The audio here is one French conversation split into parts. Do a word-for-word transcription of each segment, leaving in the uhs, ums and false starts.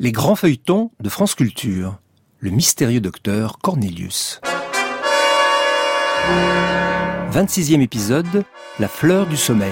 Les grands feuilletons de France Culture. Le mystérieux docteur Cornelius. vingt-sixième épisode. La fleur du sommeil.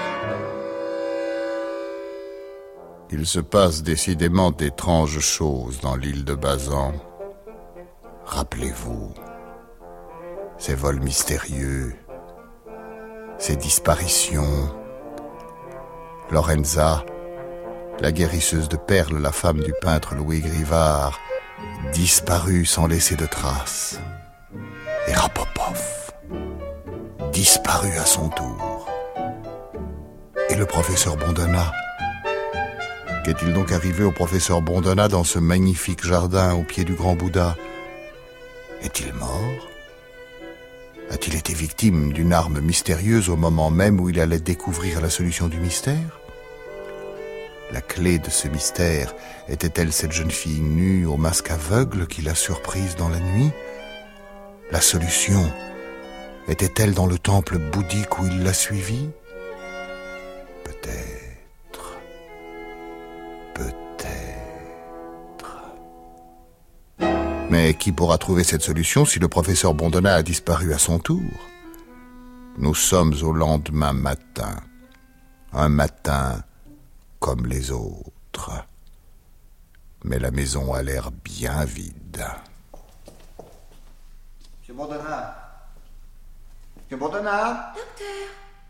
Il se passe décidément d'étranges choses dans l'île de Bazan. Rappelez-vous, ces vols mystérieux, ces disparitions. Lorenza, la guérisseuse de perles, la femme du peintre Louis Grivard, disparue sans laisser de traces. Et Rapopov, disparu à son tour. Et le professeur Bondona. Qu'est-il donc arrivé au professeur Bondona dans ce magnifique jardin au pied du grand Bouddha? Est-il mort? A-t-il été victime d'une arme mystérieuse au moment même où il allait découvrir la solution du mystère? La clé de ce mystère était-elle cette jeune fille nue au masque aveugle qui l'a surprise dans la nuit? La solution était-elle dans le temple bouddhique où il l'a suivie? Peut-être. Peut-être. Mais qui pourra trouver cette solution si le professeur Bondona a disparu à son tour? Nous sommes au lendemain matin. Un matin comme les autres. Mais la maison a l'air bien vide. Monsieur Bondona. Monsieur Bondona. Docteur.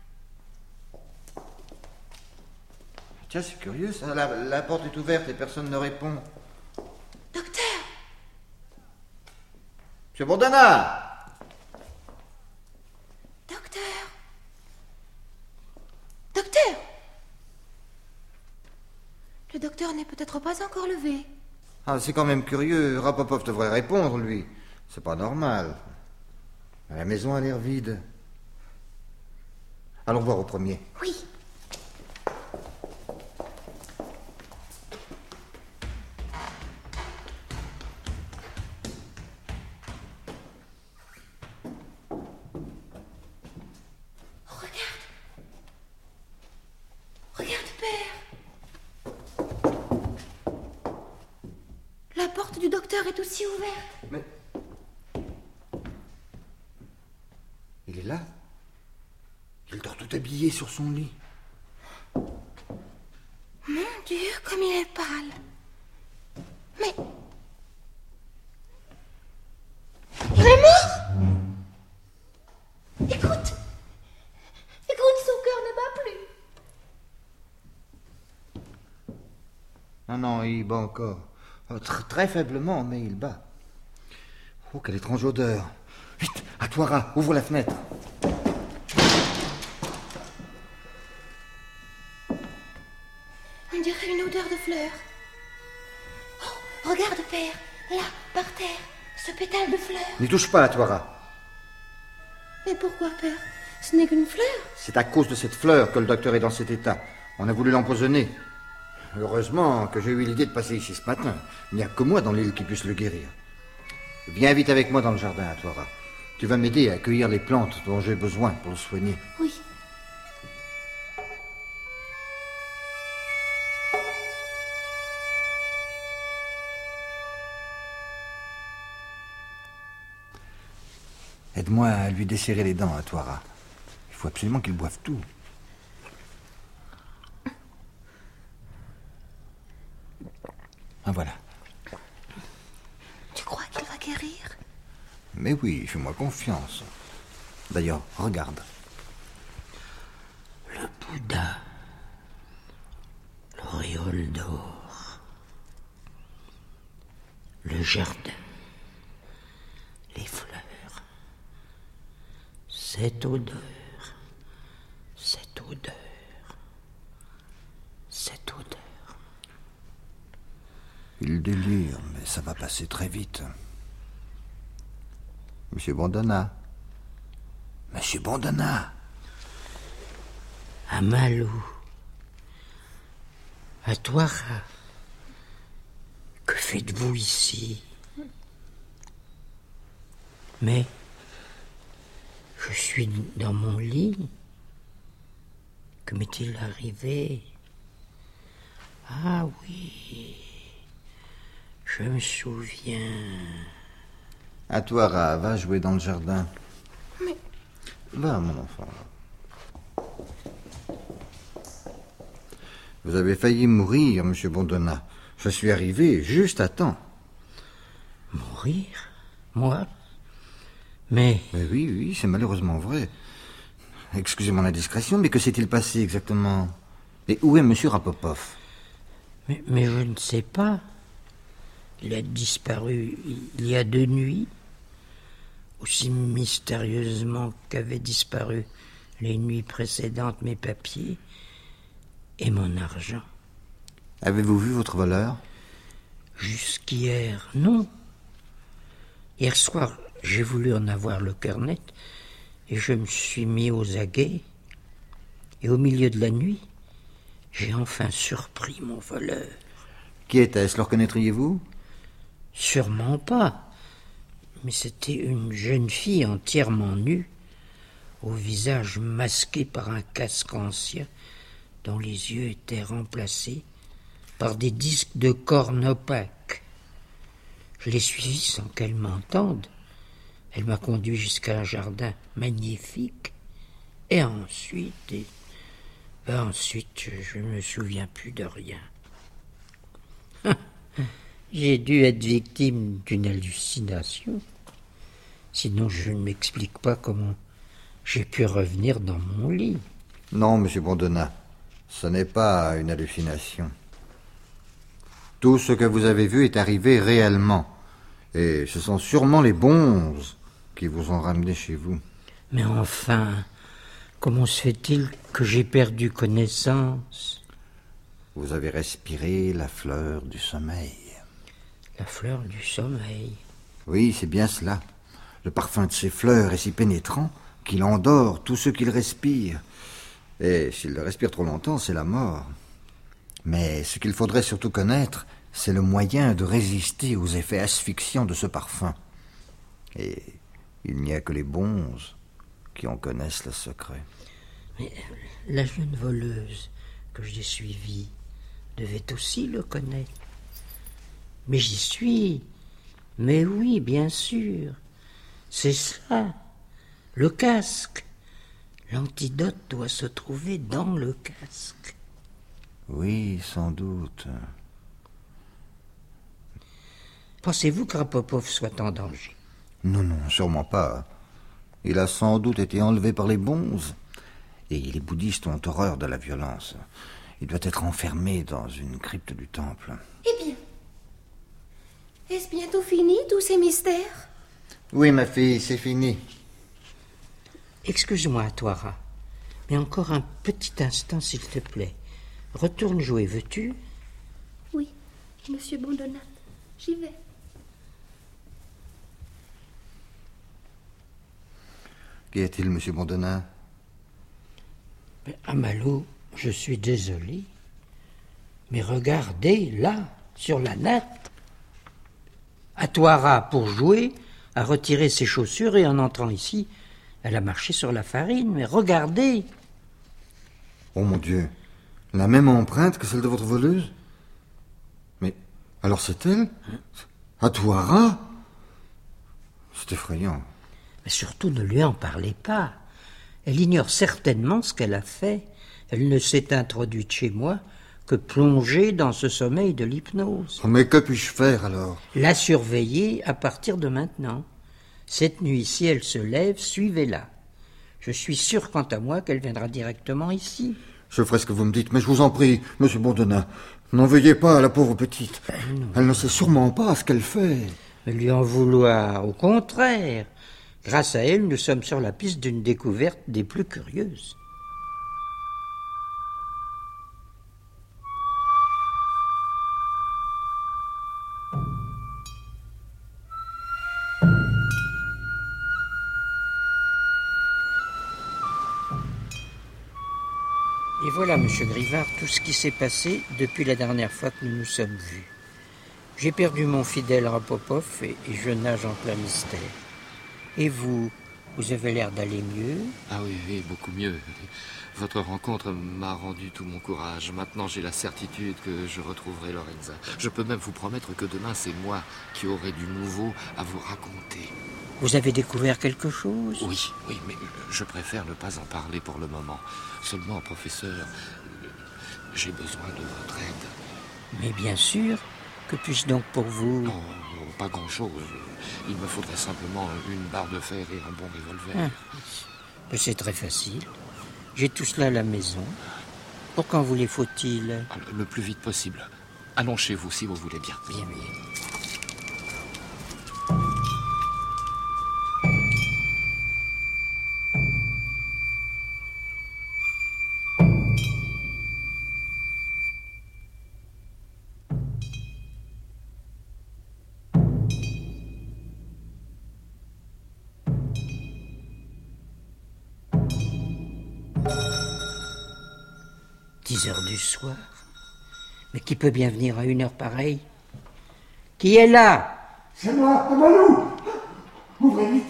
Tiens, c'est curieux ça. La, la porte est ouverte et personne ne répond. Docteur. Monsieur Bondona. Docteur. Docteur. Le docteur n'est peut-être pas encore levé. Ah, c'est quand même curieux. Rapopov devrait répondre, lui. C'est pas normal. La maison a l'air vide. Allons voir au premier. Oui. Regarde, père. La porte du docteur est aussi ouverte. Mais... il est là. Il dort tout habillé sur son lit. Mon Dieu, comme il est pâle. Mais... il est mort. Écoute. Écoute, son cœur ne bat plus. Non, non, il bat encore. Oh, tr- très faiblement, mais il bat. Oh, quelle étrange odeur. Vite, à toi, Rat, ouvre la fenêtre. On dirait une odeur de fleurs. Oh, regarde, père. Là, par terre, ce pétale de fleurs. N'y touche pas, à toi, Rat. Mais pourquoi, père? Ce n'est qu'une fleur. C'est à cause de cette fleur que le docteur est dans cet état. On a voulu l'empoisonner. Heureusement que j'ai eu l'idée de passer ici ce matin. Il n'y a que moi dans l'île qui puisse le guérir. Viens vite avec moi dans le jardin, à toi, Rat. Tu vas m'aider à cueillir les plantes dont j'ai besoin pour le soigner. Oui. Aide-moi à lui desserrer les dents, à toi, Rat. Il faut absolument qu'il boive tout. Ah, voilà. Tu crois qu'il va guérir? Mais oui, fais-moi confiance. D'ailleurs, regarde. Le Bouddha, l'auréole d'or, le jardin, les fleurs, cette odeur, cette odeur, cette odeur. Il délire, mais ça va passer très vite. Monsieur Bondona. Monsieur Bondona. Amalou, à toi, Rat. Que faites-vous ici? Mais je suis dans mon lit. Que m'est-il arrivé? Ah oui, Je me souviens. À toi, Ra, va jouer dans le jardin. Mais... Va, mon enfant. Vous avez failli mourir, monsieur Bondona. Je suis arrivé juste à temps. Mourir? Moi? Mais... Mais oui, oui, c'est malheureusement vrai. Excusez mon indiscrétion, mais que s'est-il passé exactement? Et où est monsieur Rapopov? mais... Mais je ne sais pas. Il a disparu il y a deux nuits, aussi mystérieusement qu'avaient disparu les nuits précédentes mes papiers et mon argent. Avez-vous vu votre voleur? Jusqu'hier, non. Hier soir, j'ai voulu en avoir le cœur net et je me suis mis aux aguets. Et au milieu de la nuit, j'ai enfin surpris mon voleur. Qui était-ce? Le reconnaîtriez-vous? Sûrement pas. Mais c'était une jeune fille entièrement nue, au visage masqué par un casque ancien, dont les yeux étaient remplacés par des disques de cornes opaques. Je l'ai suivie sans qu'elle m'entende. Elle m'a conduit jusqu'à un jardin magnifique. Et ensuite... Et, et ensuite, je ne me souviens plus de rien. J'ai dû être victime d'une hallucination. Sinon, je ne m'explique pas comment j'ai pu revenir dans mon lit. Non, monsieur Bondona, ce n'est pas une hallucination. Tout ce que vous avez vu est arrivé réellement. Et ce sont sûrement les bonzes qui vous ont ramené chez vous. Mais enfin, comment se fait-il que j'ai perdu connaissance? Vous avez respiré la fleur du sommeil. La fleur du sommeil. Oui, c'est bien cela. Le parfum de ces fleurs est si pénétrant qu'il endort tous ceux qui le respirent. Et s'il le respire trop longtemps, c'est la mort. Mais ce qu'il faudrait surtout connaître, c'est le moyen de résister aux effets asphyxiants de ce parfum. Et il n'y a que les bonzes qui en connaissent le secret. Mais la jeune voleuse que j'ai suivie devait aussi le connaître. Mais j'y suis. Mais oui, bien sûr. C'est ça. Le casque. L'antidote doit se trouver dans le casque. Oui, sans doute. Pensez-vous que Rapopov soit en danger? Non, non, sûrement pas. Il a sans doute été enlevé par les bonzes. Et les bouddhistes ont horreur de la violence. Il doit être enfermé dans une crypte du temple. Eh bien, est-ce bientôt fini, tous ces mystères? Oui, ma fille, c'est fini. Excuse-moi, Toira, mais encore un petit instant, s'il te plaît. Retourne jouer, veux-tu? Oui, monsieur Bondona, j'y vais. Qu'y a-t-il, monsieur Bondona? Mais Amalou, je suis désolé, mais regardez, là, sur la natte. Atoira, pour jouer, a retiré ses chaussures et en entrant ici, elle a marché sur la farine. Mais regardez! Oh mon Dieu, la même empreinte que celle de votre voleuse? Mais alors c'est elle? Atoira? C'est effrayant. Mais surtout, ne lui en parlez pas. Elle ignore certainement ce qu'elle a fait. Elle ne s'est introduite chez moi que plongée dans ce sommeil de l'hypnose. Oh, mais que puis-je faire alors? La surveiller à partir de maintenant. Cette nuit, si elle se lève, suivez-la. Je suis sûr, quant à moi, qu'elle viendra directement ici. Je ferai ce que vous me dites, mais je vous en prie, monsieur Bondona, n'en veuillez pas à la pauvre petite. Elle ne sait sûrement pas ce qu'elle fait. Ne lui en vouloir, au contraire. Grâce à elle, nous sommes sur la piste d'une découverte des plus curieuses. Et voilà, monsieur Grivard, tout ce qui s'est passé depuis la dernière fois que nous nous sommes vus. J'ai perdu mon fidèle Rapopov et, et je nage en plein mystère. Et vous, vous avez l'air d'aller mieux? Ah oui, oui, beaucoup mieux. Votre rencontre m'a rendu tout mon courage. Maintenant, j'ai la certitude que je retrouverai Lorenza. Je peux même vous promettre que demain, c'est moi qui aurai du nouveau à vous raconter. Vous avez découvert quelque chose? Oui, oui, mais je préfère ne pas en parler pour le moment. Seulement, professeur, j'ai besoin de votre aide. Mais bien sûr, que puis-je donc pour vous? Non, non, pas grand-chose. Il me faudrait simplement une barre de fer et un bon revolver. Ah, c'est très facile. J'ai tout cela à la maison. Pour quand vous les faut-il? Le plus vite possible. Allons chez vous, si vous voulez bien. Bien, bien. dix heures du soir. Mais qui peut bien venir à une heure pareille? Qui est là? C'est moi, Amalou. Ouvrez vite.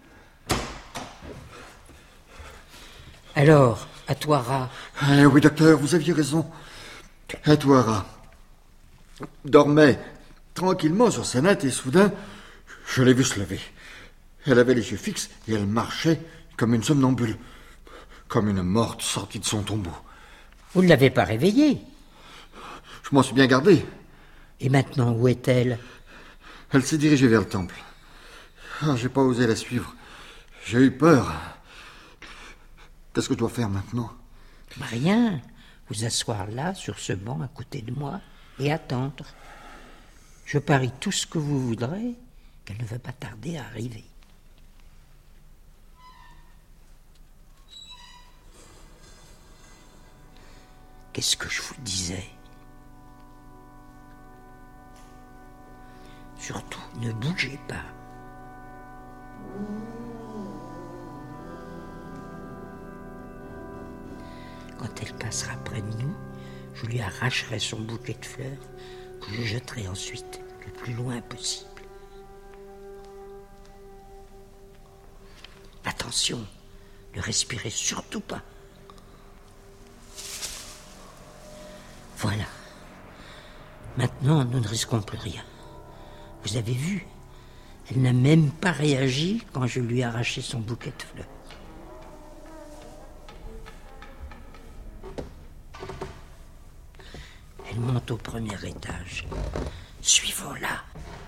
Alors, à toi, Ra. Ah, oui, docteur, vous aviez raison. À toi, Ra. Dormait tranquillement sur sa natte et soudain, je l'ai vue se lever. Elle avait les yeux fixes et elle marchait comme une somnambule, comme une morte sortie de son tombeau. Vous ne l'avez pas réveillée? Je m'en suis bien gardé. Et maintenant, où est-elle? Elle s'est dirigée vers le temple. Ah, j'ai pas osé la suivre. J'ai eu peur. Qu'est-ce que je dois faire maintenant? Rien. Vous asseoir là, sur ce banc, à côté de moi, et attendre. Je parie tout ce que vous voudrez qu'elle ne va pas tarder à arriver. Qu'est-ce que je vous disais? Surtout, ne bougez pas. Quand elle passera près de nous, je lui arracherai son bouquet de fleurs que je jetterai ensuite le plus loin possible. Attention, ne respirez surtout pas. Voilà. Maintenant, nous ne risquons plus rien. Vous avez vu, elle n'a même pas réagi quand je lui ai arraché son bouquet de fleurs. Elle monte au premier étage. Suivons-la.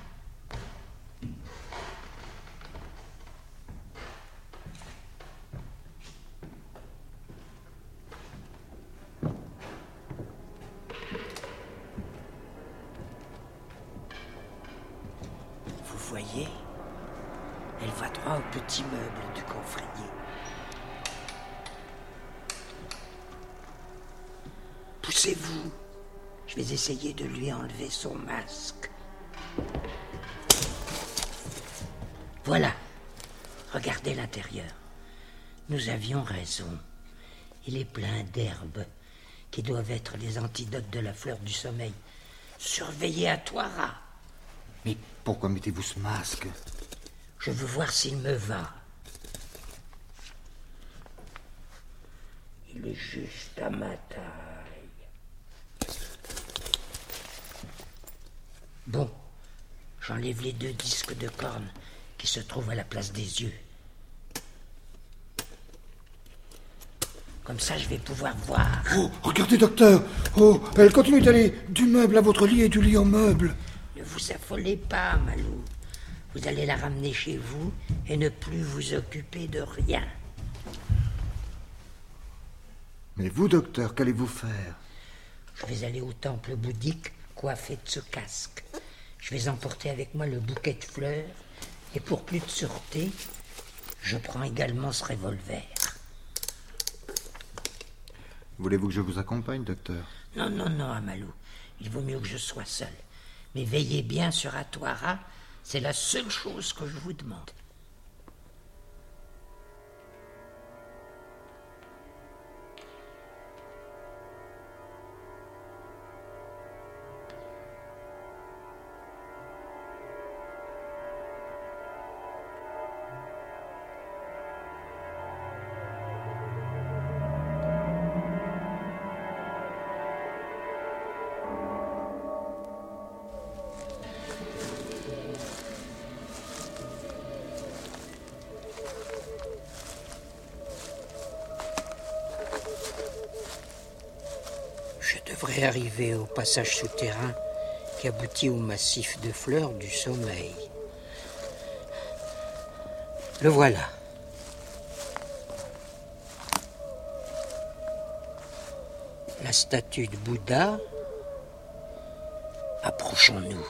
Vous voyez, elle va droit au petit meuble du coffrier. Poussez-vous. Je vais essayer de lui enlever son masque. Voilà. Regardez l'intérieur. Nous avions raison. Il est plein d'herbes qui doivent être les antidotes de la fleur du sommeil. Surveillez à toi, Ra. Mais pourquoi mettez-vous ce masque? Je veux voir s'il me va. Il est juste à ma taille. Bon, j'enlève les deux disques de corne qui se trouvent à la place des yeux. Comme ça, je vais pouvoir voir. Oh, regardez, docteur. Oh, elle continue d'aller du meuble à votre lit et du lit au meuble. Ne vous affolez pas, Malou. Vous allez la ramener chez vous et ne plus vous occuper de rien. Mais vous, docteur, qu'allez-vous faire? Je vais aller au temple bouddhique coiffé de ce casque. Je vais emporter avec moi le bouquet de fleurs et pour plus de sûreté, je prends également ce revolver. Voulez-vous que je vous accompagne, docteur? Non, non, non, Amalou. Il vaut mieux que je sois seul. Mais veillez bien sur Atwara, c'est la seule chose que je vous demande. et arrivé au passage souterrain qui aboutit au massif de fleurs du sommeil. Le voilà. La statue de Bouddha. Approchons-nous.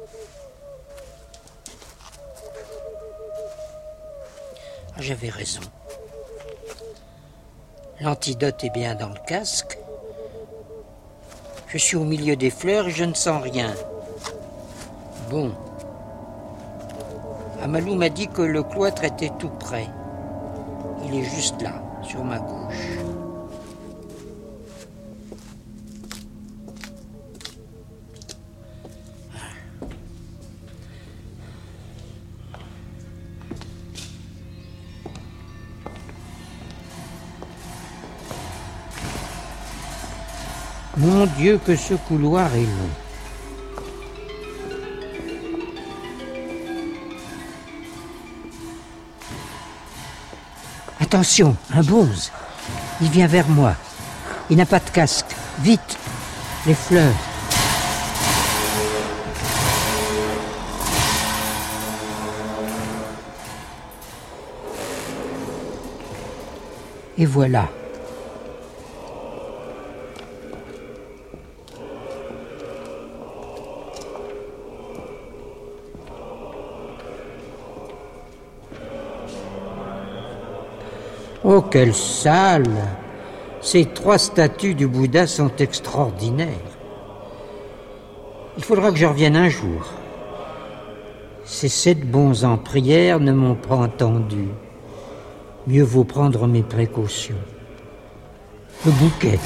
Ah, j'avais raison. L'antidote est bien dans le casque. Je suis au milieu des fleurs et je ne sens rien. Bon. Amalou m'a dit que le cloître était tout près. Il est juste là, sur ma gauche. Mon Dieu, que ce couloir est long. Attention, un bonze. Il vient vers moi. Il n'a pas de casque. Vite, les fleurs. Et voilà. Oh, quelle salle! Ces trois statues du Bouddha sont extraordinaires. Il faudra que je revienne un jour. Ces sept bons en prière ne m'ont pas entendu. Mieux vaut prendre mes précautions. Le bouquet.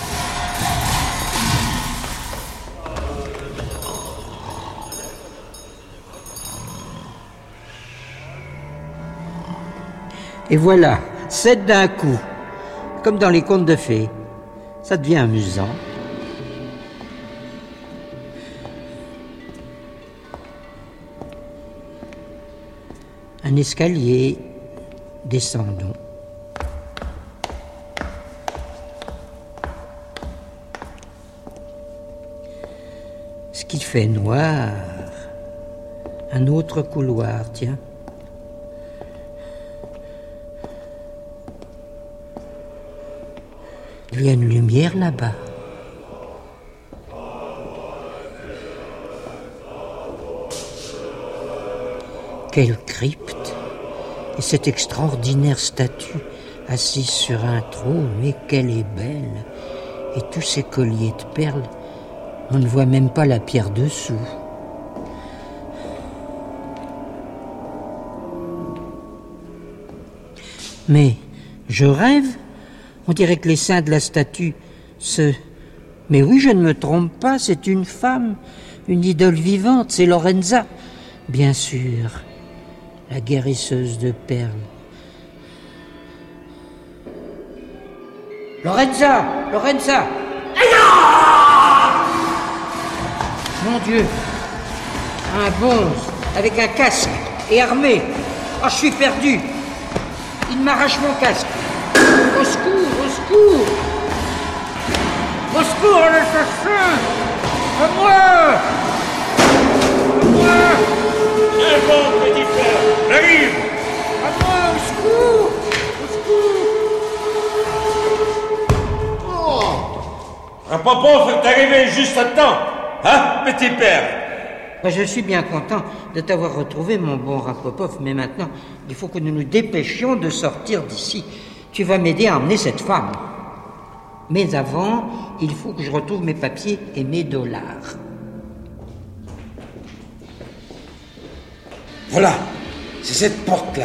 Et voilà. Sept d'un coup, comme dans les contes de fées. Ça devient amusant. Un escalier. Descendons. Ce qui fait noir. Un autre couloir, tiens. Il y a une lumière là-bas. Quelle crypte! Et cette extraordinaire statue assise sur un trône, mais qu'elle est belle! Et tous ces colliers de perles, on ne voit même pas la pierre dessous. Mais je rêve? On dirait que les seins de la statue se... Mais oui, je ne me trompe pas, c'est une femme, une idole vivante, c'est Lorenza. Bien sûr, la guérisseuse de perles. Lorenza! Lorenza! Mon Dieu! Un bonze, avec un casque et armé. Oh, je suis perdu! Il m'arrache mon casque. Au secours, au secours! Au secours, l'assassin! À moi! À moi! C'est bon, petit frère, j'arrive! À moi, au secours! Au secours! Oh! Rapopov est arrivé juste à temps, hein, petit père? Ben, je suis bien content de t'avoir retrouvé, mon bon Rapopov, mais maintenant, il faut que nous nous dépêchions de sortir d'ici. Tu vas m'aider à emmener cette femme. Mais avant, il faut que je retrouve mes papiers et mes dollars. Voilà, c'est cette porte-là.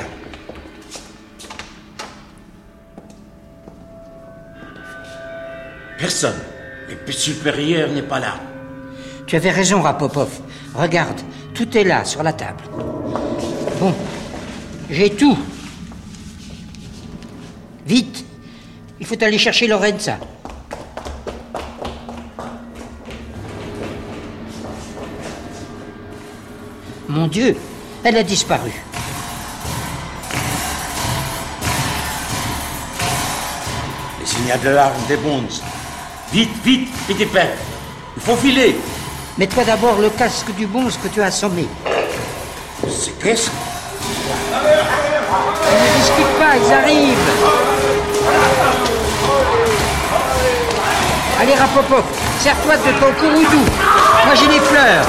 Personne. Le supérieur n'est pas là. Tu avais raison, Rapopov. Regarde, tout est là, sur la table. Bon, j'ai tout. Vite, il faut aller chercher Lorenza. Mon Dieu, elle a disparu. Le signal d'alarme des bonzes. Vite, vite, petit père. Il faut filer. Mets-toi d'abord le casque du bonze que tu as assommé. C'est qu'est-ce? Ne discute pas, ils arrivent. Allez, Rapopop, sers-toi de ton couroudou. Moi, j'ai les fleurs.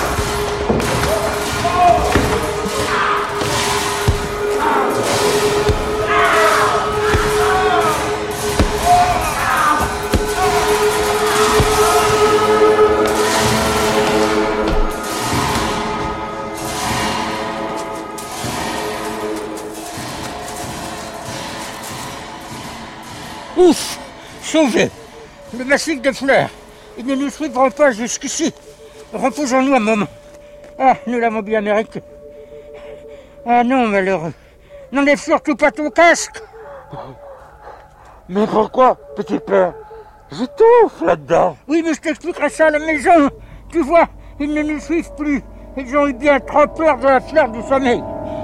Ouf! Sauvé! Le massif de fleurs. Ils ne nous suivront pas jusqu'ici. Reposons-nous un moment. Ah, nous l'avons bien mérité. Ah non, malheureux. N'enlève surtout pas ton casque. Mais pourquoi, petit père? J'étouffe là-dedans. Oui, mais je t'expliquerai ça à la maison. Tu vois, ils ne nous suivent plus. Ils ont eu bien trop peur de la fleur du sommeil.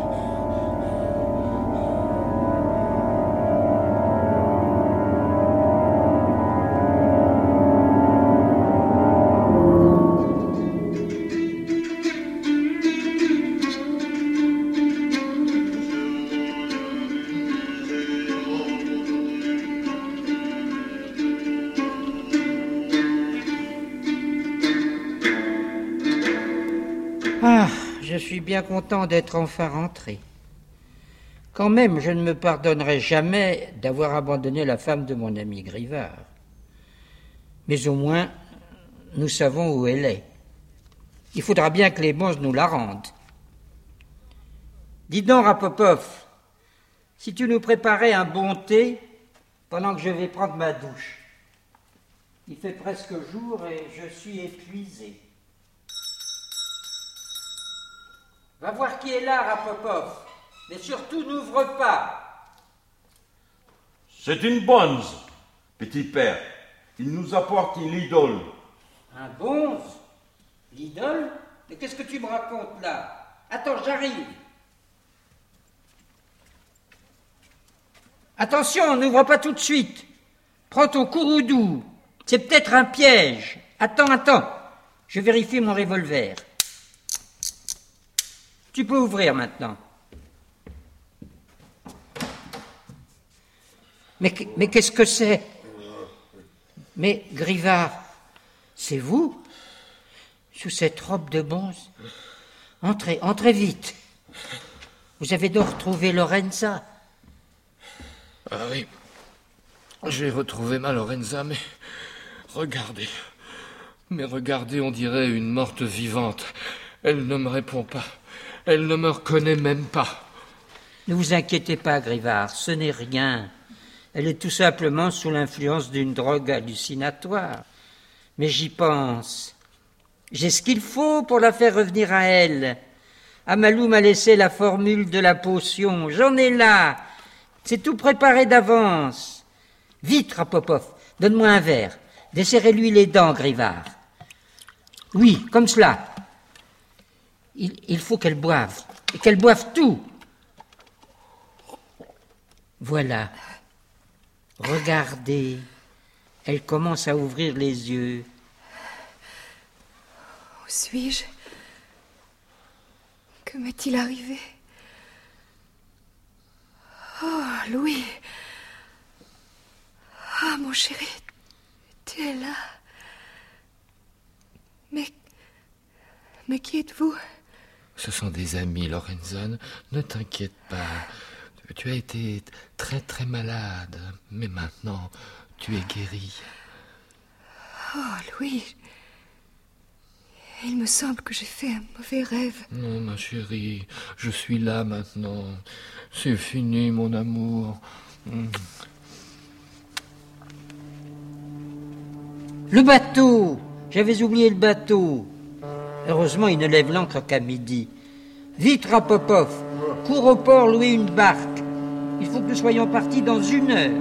Ah, je suis bien content d'être enfin rentré. Quand même, je ne me pardonnerai jamais d'avoir abandonné la femme de mon ami Grivard. Mais au moins, nous savons où elle est. Il faudra bien que les bonzes nous la rendent. Dis donc, Rapopov, si tu nous préparais un bon thé pendant que je vais prendre ma douche. Il fait presque jour et je suis épuisé. Va voir qui est là, Rapopov. Mais surtout, n'ouvre pas. C'est une bonze, petit père. Il nous apporte une idole. Un bonze? L'idole? Mais qu'est-ce que tu me racontes là? Attends, j'arrive. Attention, n'ouvre pas tout de suite. Prends ton couroudou. C'est peut-être un piège. Attends, attends. Je vérifie mon revolver. Tu peux ouvrir maintenant. Mais, mais qu'est-ce que c'est? Mais, Grivard, c'est vous? Sous cette robe de bonze? Entrez, entrez vite. Vous avez donc retrouvé Lorenza? Ah oui, j'ai retrouvé ma Lorenza, mais regardez. Mais regardez, on dirait une morte vivante. Elle ne me répond pas. Elle ne me reconnaît même pas. Ne vous inquiétez pas, Grivard, ce n'est rien. Elle est tout simplement sous l'influence d'une drogue hallucinatoire. Mais j'y pense. J'ai ce qu'il faut pour la faire revenir à elle. Amalou m'a laissé la formule de la potion. J'en ai là. C'est tout préparé d'avance. Vite, Rapopov, donne-moi un verre. Desserrez-lui les dents, Grivard. Oui, comme cela. Il, il faut qu'elle boive. Et qu'elle boive tout. Voilà. Regardez. Elle commence à ouvrir les yeux. Où suis-je? Que m'est-il arrivé? Oh, Louis. Ah, mon chéri, tu es là. Mais... Mais qui êtes-vous? Ce sont des amis, Lorenza. Ne t'inquiète pas. Tu as été très très malade, mais maintenant tu es guérie. Oh, Louis. Il me semble que j'ai fait un mauvais rêve. Non, ma chérie, je suis là maintenant. C'est fini, mon amour. Le bateau! J'avais oublié le bateau. Heureusement, il ne lève l'ancre qu'à midi. Vite, Rapopov, cours au port louer une barque. Il faut que nous soyons partis dans une heure.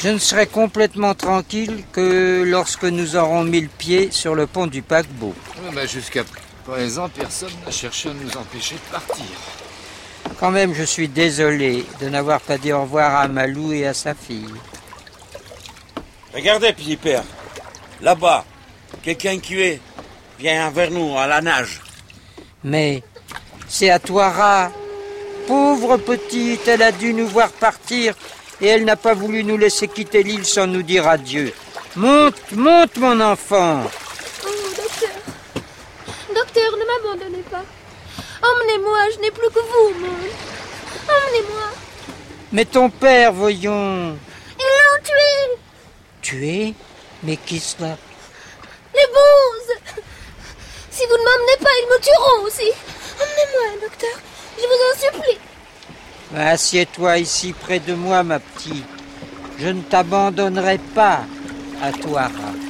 Je ne serai complètement tranquille que lorsque nous aurons mis le pied sur le pont du paquebot. Oui, mais jusqu'à présent, personne n'a cherché à nous empêcher de partir. Quand même, je suis désolé de n'avoir pas dit au revoir à Malou et à sa fille. Regardez, petit père. Là-bas, quelqu'un qui est vient vers nous à la nage. Mais c'est à Touara. Pauvre petite, elle a dû nous voir partir et elle n'a pas voulu nous laisser quitter l'île sans nous dire adieu. Monte, monte, mon enfant. Oh, docteur. Docteur, ne m'abandonnez pas. Emmenez-moi, je n'ai plus que vous au monde. Emmenez-moi. Mais ton père, voyons. Ils l'ont tué. Tué? Mais qui cela? Les bonzes. Si vous ne m'emmenez pas, ils me tueront aussi. Emmenez-moi, docteur. Je vous en supplie. Assieds-toi ici près de moi, ma petite. Je ne t'abandonnerai pas à Touara.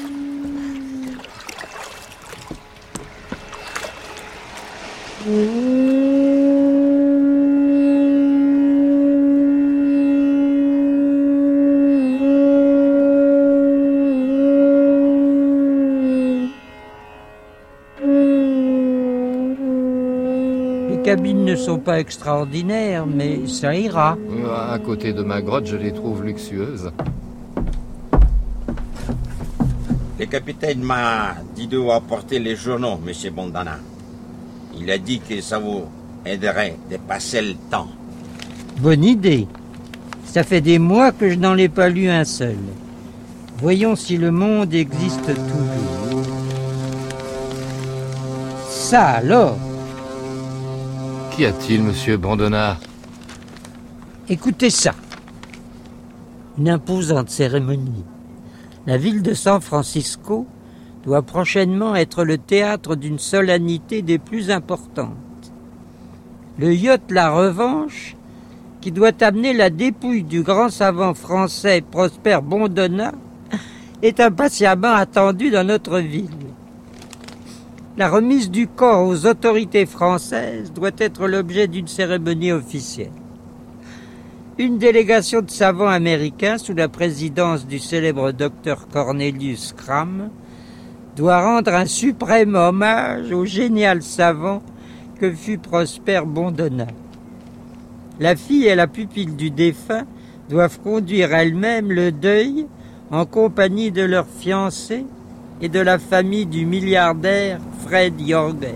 Les cabines ne sont pas extraordinaires, mais ça ira. À côté de ma grotte, je les trouve luxueuses. Le capitaine m'a dit de vous apporter les journaux, monsieur Bondana. Il a dit que ça vous aiderait de passer le temps. Bonne idée. Ça fait des mois que je n'en ai pas lu un seul. Voyons si le monde existe toujours. Ça alors. Qu'y a-t-il, monsieur Bondona? Écoutez ça. Une imposante cérémonie. La ville de San Francisco doit prochainement être le théâtre d'une solennité des plus importantes. Le yacht La Revanche, qui doit amener la dépouille du grand savant français Prosper Bondona, est impatiemment attendu dans notre ville. La remise du corps aux autorités françaises doit être l'objet d'une cérémonie officielle. Une délégation de savants américains, sous la présidence du célèbre docteur Cornelius Cram, doit rendre un suprême hommage au génial savant que fut Prosper Bondona. La fille et la pupille du défunt doivent conduire elles-mêmes le deuil en compagnie de leur fiancé et de la famille du milliardaire Fred Jorgen.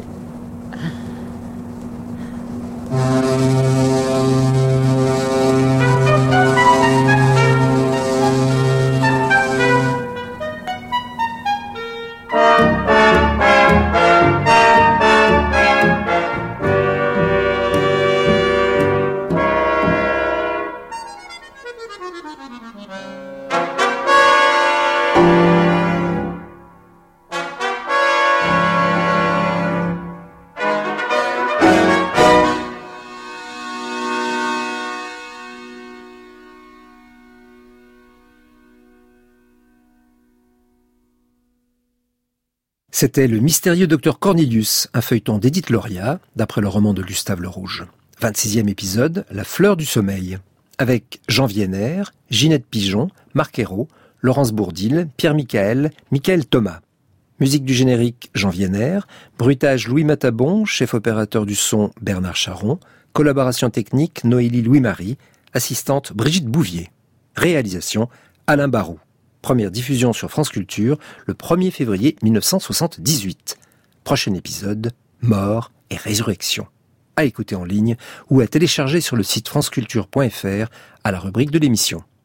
C'était Le mystérieux docteur Cornelius, un feuilleton d'Édith Lauria, d'après le roman de Gustave Le Rouge. vingt-sixième épisode, La fleur du sommeil, avec Jean Vienner, Ginette Pigeon, Marc Ayrault, Laurence Bourdil, Pierre Michael, Michael Thomas. Musique du générique Jean Vienner, bruitage Louis Matabon, chef opérateur du son Bernard Charon, collaboration technique Noélie Louis-Marie, assistante Brigitte Bouvier. Réalisation Alain Barou. Première diffusion sur France Culture le premier février mille neuf cent soixante-dix-huit. Prochain épisode, Mort et résurrection. À écouter en ligne ou à télécharger sur le site franceculture point f r à la rubrique de l'émission.